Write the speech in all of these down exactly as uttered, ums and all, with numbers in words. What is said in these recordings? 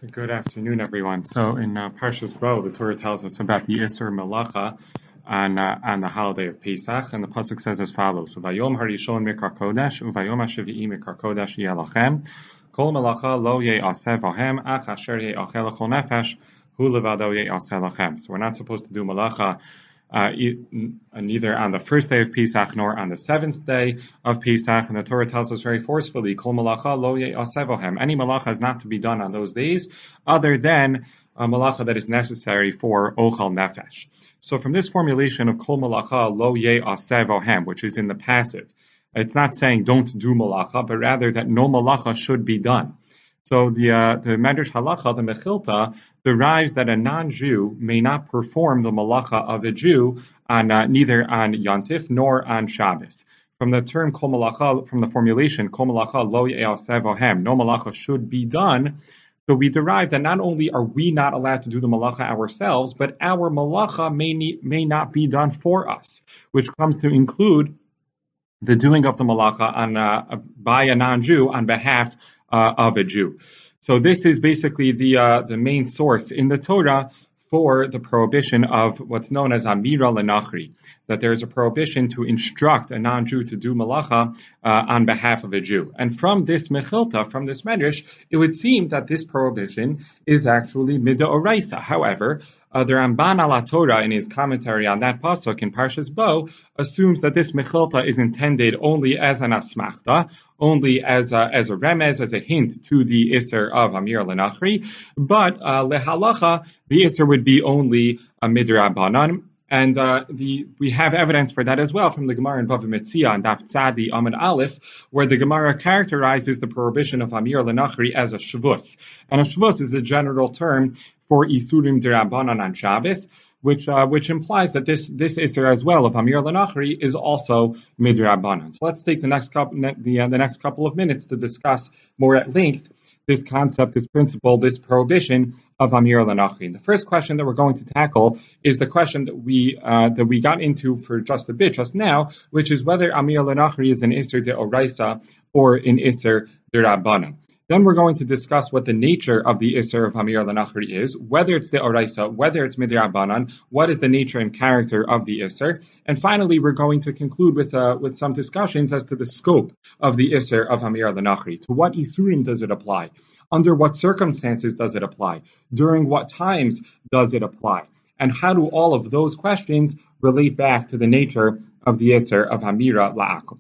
Good afternoon, everyone. So in uh, Parshas Bo, the Torah tells us about the Isser Malacha on, uh, on the holiday of Pesach, and the pasuk says as follows: "Vayom harishon mikar kodesh, uvayom hashevi'i mikar kodesh yelachem, kol malacha lo ye'aseh vahem, ach asher ye'achel lechol nefesh, hu levado ye'aseh lachem." So we're not supposed to do malacha Uh, neither on the first day of Pesach nor on the seventh day of Pesach, and the Torah tells us very forcefully, "Kol malacha lo ye'aseh vahem." Any malacha is not to be done on those days, other than a malacha that is necessary for ochal nefesh. So, from this formulation of "Kol malacha lo ye'aseh vahem," which is in the passive, it's not saying don't do malacha, but rather that no malacha should be done. So the uh, the Medrash Halacha, the Mechilta, derives that a non-Jew may not perform the malacha of a Jew on uh, neither on Yontif nor on Shabbos. From the term kol malacha, from the formulation kol malacha lo ye'aseh vahem, no malacha should be done. So we derive that not only are we not allowed to do the malacha ourselves, but our malacha may need, may not be done for us, which comes to include the doing of the malacha on uh, by a non-Jew on behalf Uh, of a Jew. So this is basically the uh, the main source in the Torah for the prohibition of what's known as Amira Lenachri, that there is a prohibition to instruct a non-Jew to do malacha uh, on behalf of a Jew. And from this Mechilta, from this Medrash, it would seem that this prohibition is actually Midoraisa. However, Uh, the Ramban ala Torah, in his commentary on that pasuk in Parshas Bo, assumes that this mechilta is intended only as an asmachta, only as a, as a remez, as a hint to the iser of Amir Lenachri, but uh, lehalacha, the iser would be only a midrabanan. And uh, the we have evidence for that as well from the Gemara in Bava Metzia and Daf Tzadi Amud Aleph, where the Gemara characterizes the prohibition of Amir Lenachri as a shvus. And a shvus is a general term for Isurim Dirabanan on Shabbos, which uh, which implies that this this Isser as well of Amir Lenachri is also Midrabanan. So let's take the next couple the uh, the next couple of minutes to discuss more at length this concept, this principle, this prohibition of Amir Lenachri. The first question that we're going to tackle is the question that we uh, that we got into for just a bit just now, which is whether Amir Lenachri is an Isser de Oraisa or an Isser de Rabbanan. Then we're going to discuss what the nature of the Isser of Amir Lenachri is, whether it's the Oraisa, whether it's Midrabanan, what is the nature and character of the Isser. And finally, we're going to conclude with uh, with some discussions as to the scope of the Isser of Amir Lenachri. To what Isurim does it apply? Under what circumstances does it apply? During what times does it apply? And how do all of those questions relate back to the nature of the Isser of Amira La'akum?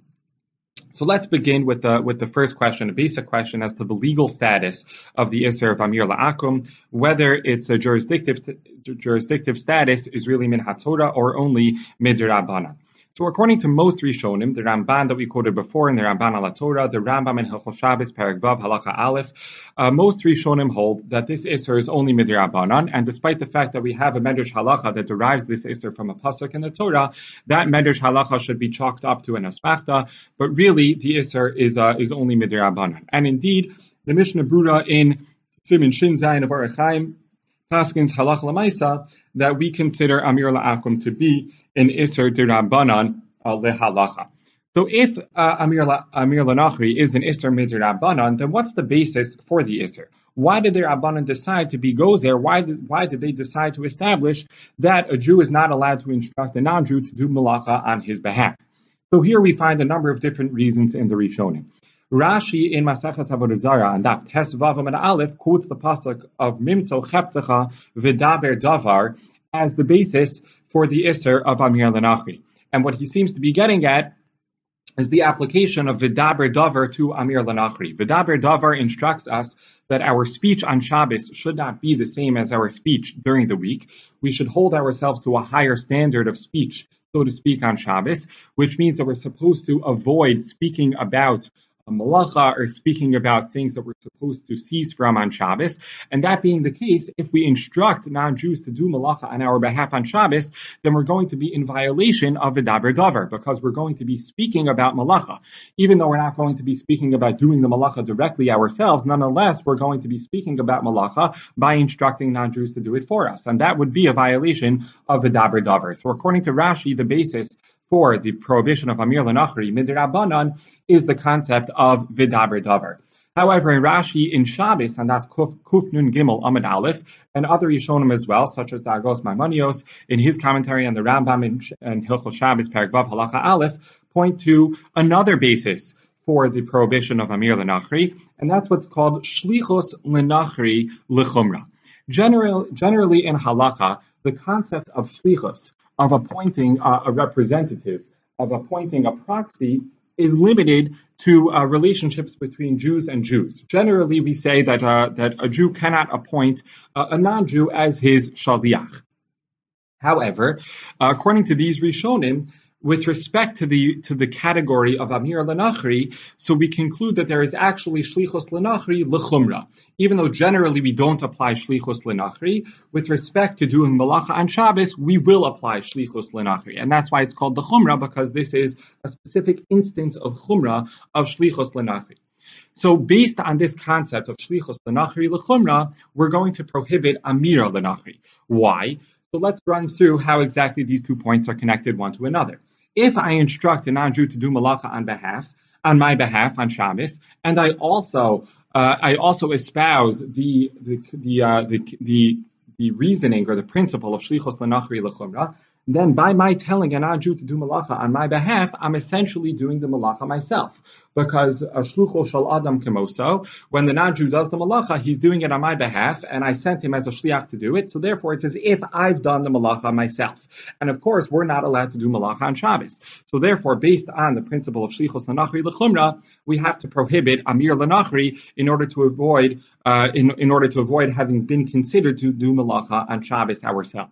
So let's begin with the with the first question, a basic question as to the legal status of the Isser of Amir La'akum, whether it's a jurisdictive jurisdictive status is really min haTorah or only midrabanan. So according to most Rishonim, the Ramban that we quoted before in the Ramban ala Torah, the Rambam in Hilchos Shabbos, Perek Vav, Halacha Aleph, uh, most Rishonim hold that this Isser is only midrabanan, and despite the fact that we have a Medrash Halacha that derives this Isser from a pasuk in the Torah, that Medrash Halacha should be chalked up to an asmachta, but really the Isser is uh, is only midrabanan. And indeed, the Mishnah Brura in Siman Shin Zayin of Orach Chaim Paskins Halach Lamaisa that we consider Amir La'akum to be an Isser D'Rabbanan uh, Lehalacha. So if uh, Amir, La, Amir Lenachri is an Isser Midrabbanan, then what's the basis for the Isser? Why did the Rabbanan decide to be gozer? Why did, why did they decide to establish that a Jew is not allowed to instruct a non-Jew to do malacha on his behalf? So here we find a number of different reasons in the Rishonim. Rashi in Maseches Avodah Zarah and Daf Tes Vav Amud Aleph quotes the pasuk of Mimtzo Cheptzecha V'daber Davar as the basis for the Isser of Amir Lenachri. And what he seems to be getting at is the application of V'daber Davar to Amir Lenachri. V'daber Davar instructs us that our speech on Shabbos should not be the same as our speech during the week. We should hold ourselves to a higher standard of speech, so to speak, on Shabbos, which means that we're supposed to avoid speaking about a malacha or speaking about things that we're supposed to cease from on Shabbos. And that being the case, if we instruct non-Jews to do malacha on our behalf on Shabbos, then we're going to be in violation of V'daber Davar, because we're going to be speaking about malacha. Even though we're not going to be speaking about doing the malacha directly ourselves, nonetheless, we're going to be speaking about malacha by instructing non-Jews to do it for us. And that would be a violation of V'daber Davar. So according to Rashi, the basis for the prohibition of Amir Lenachri, Midrabanan, is the concept of V'daber Davar. However, in Rashi, in Shabbos, and that's Kuf, Kuf Nun Gimel Amid Aleph, and other Yishonim as well, such as the Agos Maimonios, in his commentary on the Rambam in, in Hilchos Shabbos, Perek Vav Halacha Aleph, point to another basis for the prohibition of Amir L'Nachri, and that's what's called Shlichus L'Nachri L'Chumra. General, generally in Halacha, the concept of Shlichus, of appointing a, a representative, of appointing a proxy, is limited to uh, relationships between Jews and Jews. Generally, we say that uh, that a Jew cannot appoint uh, a non-Jew as his shaliach. However, uh, according to these Rishonim, with respect to the to the category of Amir L'Nachri, so we conclude that there is actually Shlichus L'Nachri L'Chumra. Even though generally we don't apply Shlichus L'Nachri, with respect to doing Malacha on Shabbos, we will apply Shlichus L'Nachri. And that's why it's called the Chumra, because this is a specific instance of Chumra, of Shlichus L'Nachri. So based on this concept of Shlichus L'Nachri L'Chumra, we're going to prohibit Amir L'Nachri. Why? So let's run through how exactly these two points are connected one to another. If I instruct a non-Jew to do malacha on behalf, on my behalf on Shabbos, and I also uh, I also espouse the the the, uh, the the the reasoning or the principle of shlichus l'nachri l'chumra, then by my telling a non-Jew to do malacha on my behalf, I'm essentially doing the malacha myself. Because a shlucho shel adam kemoso, when the non-Jew does the malacha, he's doing it on my behalf, and I sent him as a shliach to do it, so therefore it's as if I've done the malacha myself. And of course, we're not allowed to do malacha on Shabbos. So therefore, based on the principle of shlichus l'nachri l'chumra, we have to prohibit amir l'nachri in order to avoid, uh, in, in order to avoid having been considered to do malacha on Shabbos ourselves.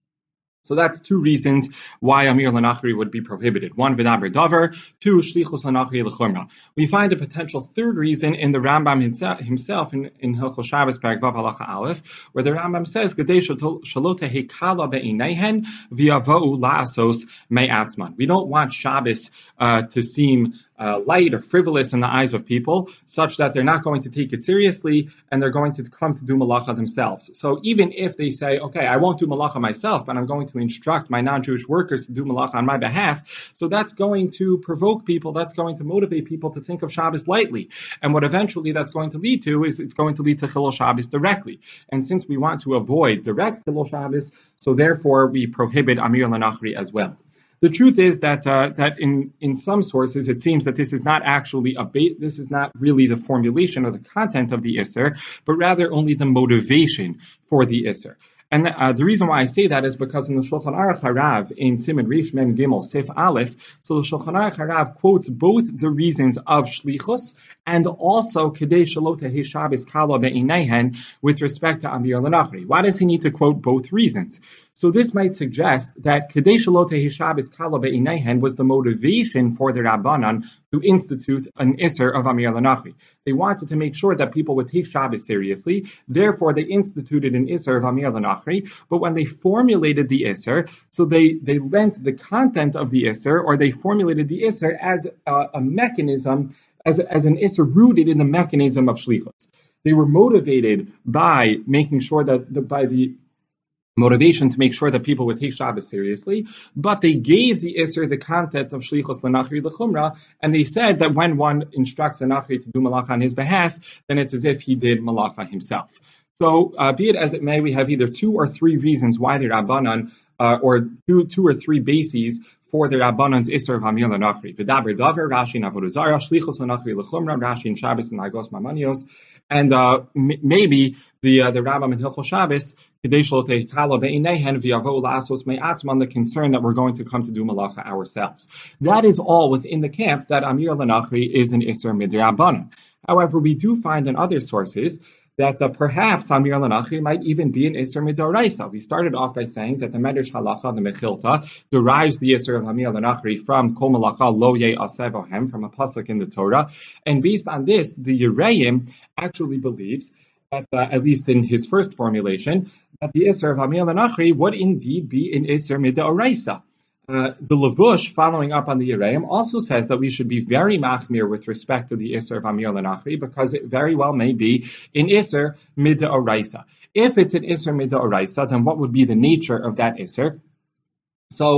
So that's two reasons why Amir L'Nachri would be prohibited. One, V'daber Davar. Two, Shlichus L'Nachri L'Chumra. We find a potential third reason in the Rambam himself in, in Hilchos Shabbos, Perek Vav Halacha Aleph, where the Rambam says, Gedei shelo tehei kala be'ineihen v'yavo'u la'asos me'atzman. We don't want Shabbos uh, to seem Uh, light or frivolous in the eyes of people, such that they're not going to take it seriously and they're going to come to do malacha themselves. So even if they say, okay, I won't do malacha myself, but I'm going to instruct my non-Jewish workers to do malacha on my behalf, so that's going to provoke people, that's going to motivate people to think of Shabbos lightly. And what eventually that's going to lead to is it's going to lead to Chilul Shabbos directly. And since we want to avoid direct Chilul Shabbos, so therefore we prohibit Amir L'Nachri as well. The truth is that uh, that in, in some sources it seems that this is not actually a ba- this is not really the formulation or the content of the Isser, but rather only the motivation for the Isser. And uh, the reason why I say that is because in the Shulchan Aruch Harav in Siman Rish Mem Gimel Sef Aleph, so the Shulchan Aruch Harav quotes both the reasons of Shlichus and also Kedei Shelo Tehei Shabbos Kala Be'ineihen with respect to Amir L'Nachri. Why does he need to quote both reasons? So this might suggest that Kedei Shelo Tehei Shabbos Kala Be'ineihen was the motivation for the Rabbanan to institute an Isser of Amir L'Nachri. They wanted to make sure that people would take Shabbos seriously, therefore they instituted an Isser of Amir L'Nachri, but when they formulated the Isser, so they, they lent the content of the Isser, or they formulated the Isser as a, a mechanism, as, as an Isser rooted in the mechanism of Shlichus. They were motivated by making sure that, the, by the motivation to make sure that people would take Shabbos seriously, but they gave the Isser the content of Shlichus L'Nachri L'Chumra, and they said that when one instructs a Nachri to do Malacha on his behalf, then it's as if he did Malacha himself. So, uh, be it as it may, we have either two or three reasons why the Rabbanan, uh, or two, two or three bases for the Rabbanan's Isser of Amir L'Nachri. V'daber Davar, Rashi in Avodah Zarah, Shlichus L'Nachri L'Chumra, Rashi in Shabbos and Agos Maimonios, and uh, m- maybe the uh, the Rambam in Hilchos Shabbos, Kedei Shelo Tehei Kala Be'ineihen v'yavo'u la'asos me'atzman, the concern that we're going to come to do malacha ourselves. That is all within the camp that Amir L'Nachri is an Isser Midrabanan. However, we do find in other sources that uh, perhaps Amir L'Nachri might even be an Isser Midoraisa. We started off by saying that the Medrash Halacha, the Mechilta, derives the Isser of Amir L'Nachri from Kol Malacha Lo Yeh Aseh Vohem, from a pasuk in the Torah. And based on this, the Yereim actually believes that, uh, at least in his first formulation, that the Isser of Amir L'Nachri would indeed be an Isser Midoraisa. Uh, the Levush, following up on the Yereim, also says that we should be very machmir with respect to the Isser of Amir L'Nachri, because it very well may be an Isser Midoraisa. If it's an Isser Midoraisa, then what would be the nature of that Isser? So,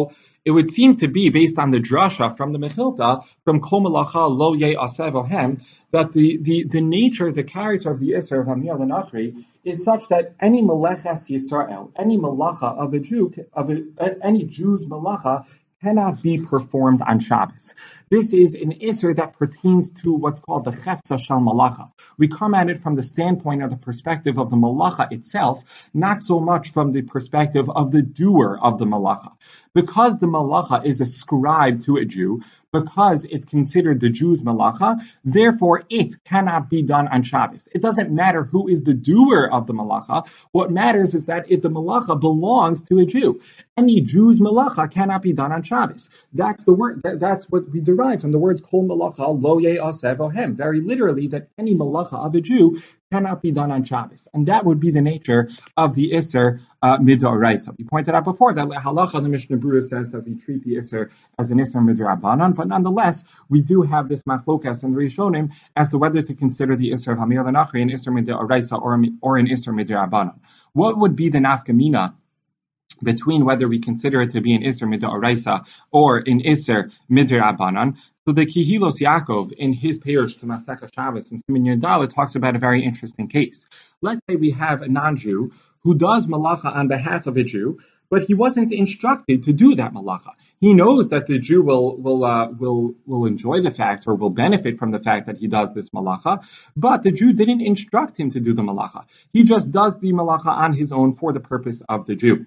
it would seem to be based on the drasha from the Mechilta, from Kol Malacha Lo Ye Aseh Vohem, that the, the, the nature, the character of the Isser of Amir L'Nachri is such that any Meleches Yisrael, any Malacha of a Jew, of a, any Jew's Malacha, cannot be performed on Shabbos. This is an Isser that pertains to what's called the Chefza Shal Malacha. We come at it from the standpoint of the perspective of the Malacha itself, not so much from the perspective of the doer of the Malacha. Because the Malacha is ascribed to a Jew, because it's considered the Jew's malacha, therefore it cannot be done on Shabbos. It doesn't matter who is the doer of the malacha. What matters is that if the malacha belongs to a Jew. Any Jew's malacha cannot be done on Shabbos. That's the word. That, that's what we derive from the words kol malacha lo ye aseh vohem. Very literally, that any malacha of a Jew cannot be done on Shabbos. And that would be the nature of the Isser uh, Midoraisa. We pointed out before that halacha, the Mishnah Berurah says that we treat the Isser as an Isser Midrabanan, but nonetheless, we do have this machlokas and Rishonim as to whether to consider the Isser of Hamir L'Nachri an Isser Midoraisa or, or an Isser Midrabanan. What would be the nafkamina between whether we consider it to be an Isser Midoraisa or an Isser Midrabanan? So the Kihilos Yaakov, in his Perush to Masechah Shabbos in Siman Yudal, talks about a very interesting case. Let's say we have a non-Jew who does malacha on behalf of a Jew, but he wasn't instructed to do that malacha. He knows that the Jew will will uh, will will enjoy the fact or will benefit from the fact that he does this malacha, but the Jew didn't instruct him to do the malacha. He just does the malacha on his own for the purpose of the Jew.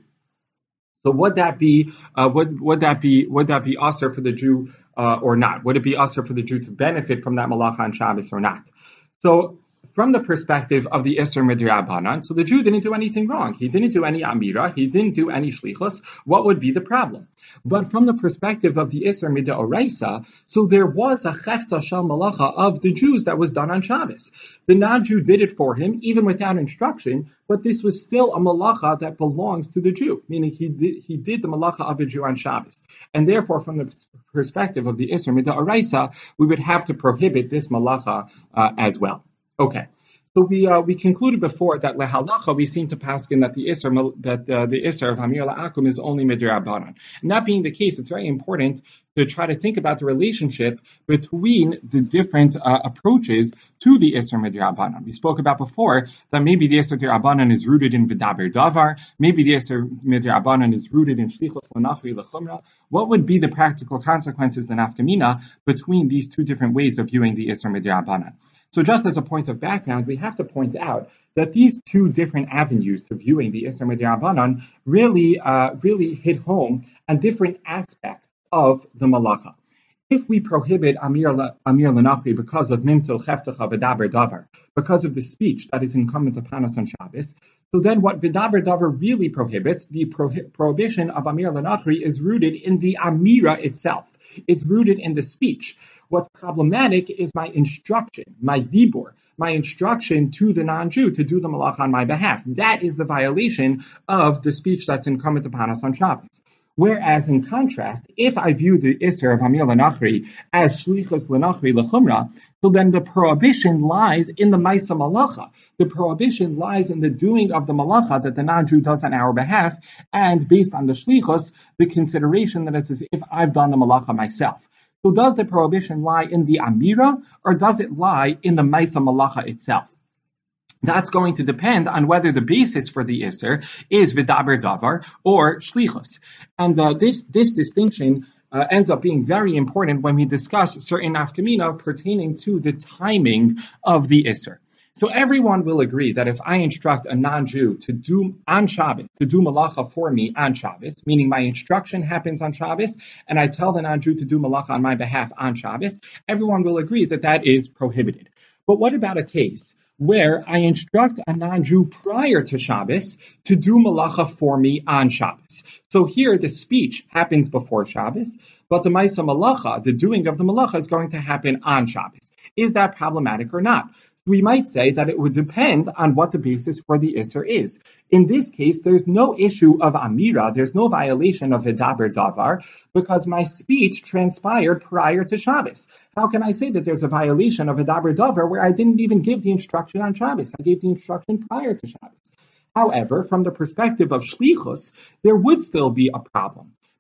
So would that be uh, would would that be would that be usher for the Jew uh, or not? Would it be usher for the Jew to benefit from that malacha on Shabbos or not? So from the perspective of the Isser Midrabanan, so the Jew didn't do anything wrong. He didn't do any Amira. He didn't do any Shlichus. What would be the problem? But from the perspective of the Isser Midoraisa, so there was a Chefza Shal Malacha of the Jews that was done on Shabbos. The non-Jew did it for him, even without instruction, but this was still a Malacha that belongs to the Jew, meaning he did, he did the Malacha of a Jew on Shabbos. And therefore, from the perspective of the Isser Midoraisa, we would have to prohibit this Malacha uh, as well. Okay, so we uh, we concluded before that lehalacha we seem to paskin that the iser that uh, the iser of hamir la'akum is only midrabanan. And that being the case, it's very important to try to think about the relationship between the different uh, approaches to the iser midrabanan. We spoke about before that maybe the iser midrabanan is rooted in v'daber davar, maybe the iser midrabanan is rooted in shlichus l'nachri l'chumra. What would be the practical consequences, the nafkamina, between these two different ways of viewing the iser midrabanan? So just as a point of background, we have to point out that these two different avenues to viewing the Isser Midrabanan really, uh, really hit home on different aspects of the Malacha. If we prohibit Amir L'Nachri because of Mimtzil Cheftecha V'daber Davar, because of the speech that is incumbent upon us on Shabbos, so then what V'daber Davar really prohibits, the prohi- prohibition of Amir L'Nachri, is rooted in the Amira itself. It's rooted in the speech. What's problematic is my instruction, my dibur, my instruction to the non-Jew to do the malach on my behalf. That is the violation of the speech that's incumbent upon us on Shabbos. Whereas, in contrast, if I view the Isser of Hamir L'Nachri as Shlichus L'Nachri L'Chumra, so then the prohibition lies in the Maisa Malacha. The prohibition lies in the doing of the Malacha that the non-Jew does on our behalf, and based on the Shlichus, the consideration that it's as if I've done the Malacha myself. So does the prohibition lie in the Amira, or does it lie in the Maisa Malacha itself? That's going to depend on whether the basis for the Isser is V'daber Davar or Shlichus. And uh, this this distinction uh, ends up being very important when we discuss certain nafkamina pertaining to the timing of the Isser. So everyone will agree that if I instruct a non-Jew to do on Shabbos, to do malacha for me on Shabbos, meaning my instruction happens on Shabbos, and I tell the non-Jew to do malacha on my behalf on Shabbos, everyone will agree that that is prohibited. But what about a case where I instruct a non-Jew prior to Shabbos to do malacha for me on Shabbos? So here the speech happens before Shabbos, but the Maisa Malacha, the doing of the malacha, is going to happen on Shabbos. Is that problematic or not? We might say that it would depend on what the basis for the Isser is. In this case, there's no issue of Amira, there's no violation of V'daber Davar, because my speech transpired prior to Shabbos. How can I say that there's a violation of V'daber Davar where I didn't even give the instruction on Shabbos? I gave the instruction prior to Shabbos. However, from the perspective of Shlichus, there would still be a problem.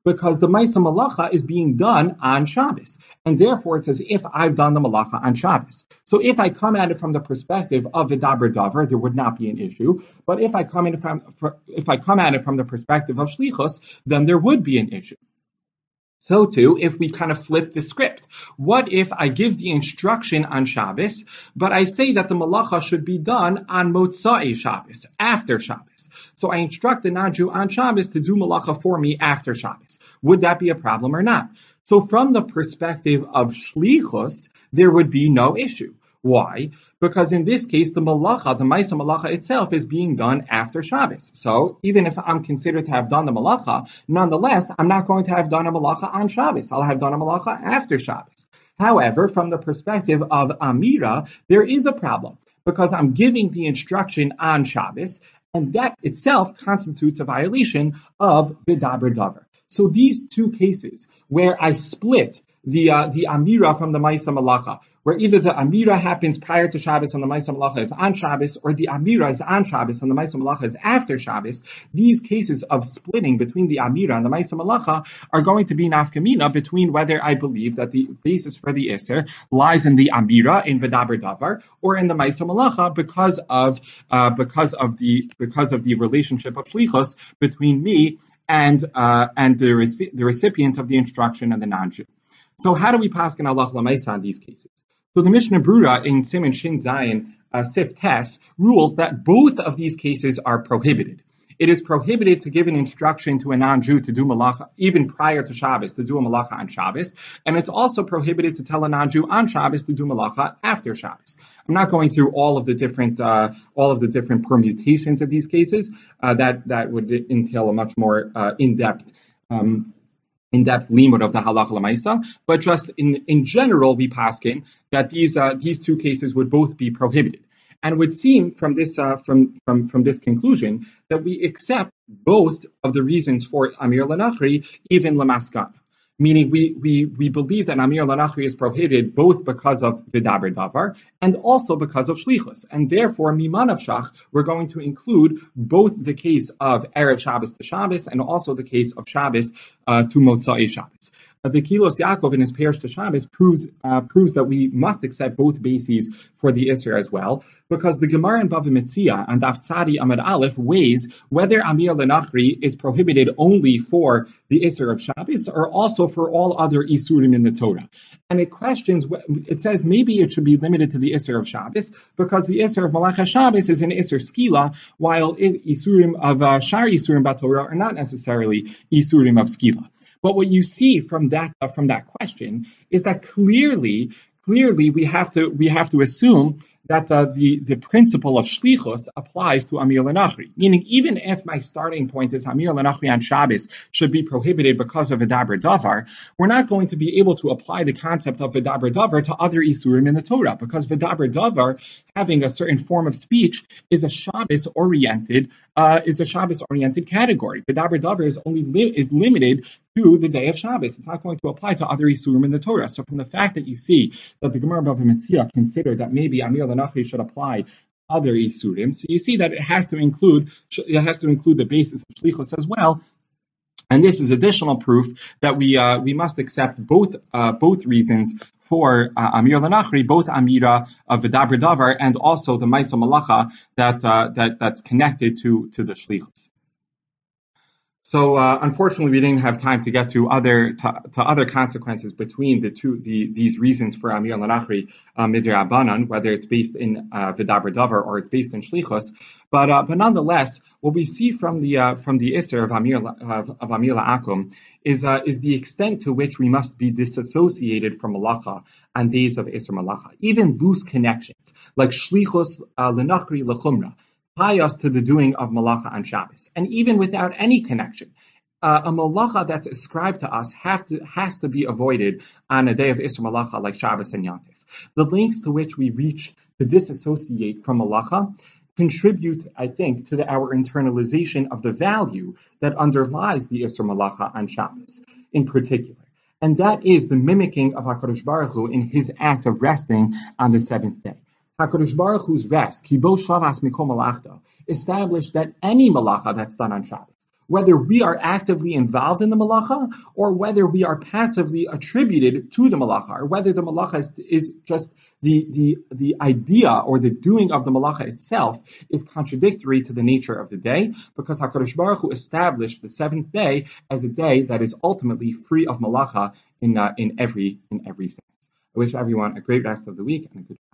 because the Maisa Malacha is being done on Shabbos. And therefore, it's as if I've done the Malacha on Shabbos. So if I come at it from the perspective of Vidaber Davar, there would not be an issue. But if I come in from, if I come at it from the perspective of Shlichus, then there would be an issue. So too, if we kind of flip the script, what if I give the instruction on Shabbos, but I say that the malacha should be done on Motzai Shabbos, after Shabbos? So I instruct the non-Jew on Shabbos to do malacha for me after Shabbos. Would that be a problem or not? So from the perspective of Shlichus, there would be no issue. Why? Because in this case, the malacha, the Maisa malacha itself, is being done after Shabbos. So even if I'm considered to have done the malacha, nonetheless, I'm not going to have done a malacha on Shabbos. I'll have done a malacha after Shabbos. However, from the perspective of Amira, there is a problem because I'm giving the instruction on Shabbos, and that itself constitutes a violation of Vidaber Davar. So these two cases where I split the uh, the Amira from the Maisa Malacha, where either the Amira happens prior to Shabbos and the Maisa Malacha is on Shabbos, or the Amira is on Shabbos and the Maisa Malacha is after Shabbos, these cases of splitting between the Amira and the Maisa Malacha are going to be nafkamina between whether I believe that the basis for the Isser lies in the Amira, in Vidaber Davar, or in the Maisa Malacha because of uh, because of the because of the relationship of Shlichus between me and uh, and the reci- the recipient of the instruction and the non-Jew. So how do we paskin Allah l'maisa on these cases? So the Mishnah Brura in Siman Shin Zayin uh, Sif Tes rules that both of these cases are prohibited. It is prohibited to give an instruction to a non-Jew to do malacha even prior to Shabbos, to do a malacha on Shabbos, and it's also prohibited to tell a non-Jew on Shabbos to do malacha after Shabbos. I'm not going through all of the different uh, all of the different permutations of these cases. Uh, that that would entail a much more uh, in-depth. Um, in-depth limud of the halacha l'maisa, but just in, in general, we paskin that these uh, these two cases would both be prohibited, and it would seem from this uh, from from from this conclusion that we accept both of the reasons for Amir Lanachri, even Lamaskan. Meaning we, we, we believe that Amir Lanachri is prohibited both because of Vidaber Davar and also because of Shlichus. And therefore, Miman of Shach, we're going to include both the case of Erev Shabbos to Shabbos and also the case of Shabbos uh, to Motzai Shabbos. Uh, the Kilos Yaakov in his Perish to Shabbos proves uh, proves that we must accept both bases for the Isser as well, because the Gemara in Bava Metzia and Daf Tzadi Amud Aleph weighs whether Amir Lanachri is prohibited only for the Isser of Shabbos or also for all other Isurim in the Torah. And it questions, it says maybe it should be limited to the Isser of Shabbos because the Isser of Malacha Shabbos is an Isser Skila, while Isurim of uh, Shar Isurim Batorah are not necessarily Isurim of Skila. But what you see from that uh, from that question is that clearly, clearly we have to we have to assume that uh, the the principle of shlichus applies to Amir Lanachri. Meaning, even if my starting point is Amir Lanachri on Shabbos should be prohibited because of Vidaber Davar, we're not going to be able to apply the concept of Vidaber Davar to other Isurim in the Torah, because Vidaber Davar, having a certain form of speech, is a Shabbos oriented uh, is a Shabbos oriented category. Vidaber Davar is only li- is limited to the day of Shabbos. It's not going to apply to other Isurim in the Torah. So from the fact that you see that the Gemara Bava Metzia considered that maybe Amir Lanachri should apply other Isurim, so you see that it has to include it has to include the basis of Shlichus as well. And this is additional proof that we uh, we must accept both uh, both reasons for uh, Amir Lanachri, both Amira of Vidaber Davar and also the Maisa Malacha that uh, that that's connected to to the Shlichus. So uh, unfortunately, we didn't have time to get to other to, to other consequences between the two the, these reasons for Amir Lanachri uh, Midra Abanan, whether it's based in uh, Vidaber Davar or it's based in Shlichus. But uh, but nonetheless, what we see from the uh, from the Isser of Amir of, of Amir La'akum is uh, is the extent to which we must be disassociated from Malacha on days of Isser Malacha, even loose connections like Shlichus uh, Lanachri Lechumra tie us to the doing of malacha on Shabbos. And even without any connection, uh, a malacha that's ascribed to us have to, has to be avoided on a day of Isser Malacha like Shabbos and Yantif. The links to which we reach to disassociate from malacha contribute, I think, to the, our internalization of the value that underlies the Isser Malacha on Shabbos in particular. And that is the mimicking of HaKadosh Baruch Hu in his act of resting on the seventh day. HaKadosh Baruch Hu's rest, Kibo Shavas Mikol Malachta, established that any malacha that's done on Shabbos, whether we are actively involved in the malacha or whether we are passively attributed to the malacha, or whether the malacha is, is just the, the, the idea or the doing of the malacha itself is contradictory to the nature of the day, because HaKadosh Baruch Hu established the seventh day as a day that is ultimately free of malacha in, uh, in every in every sense. I wish everyone a great rest of the week and a good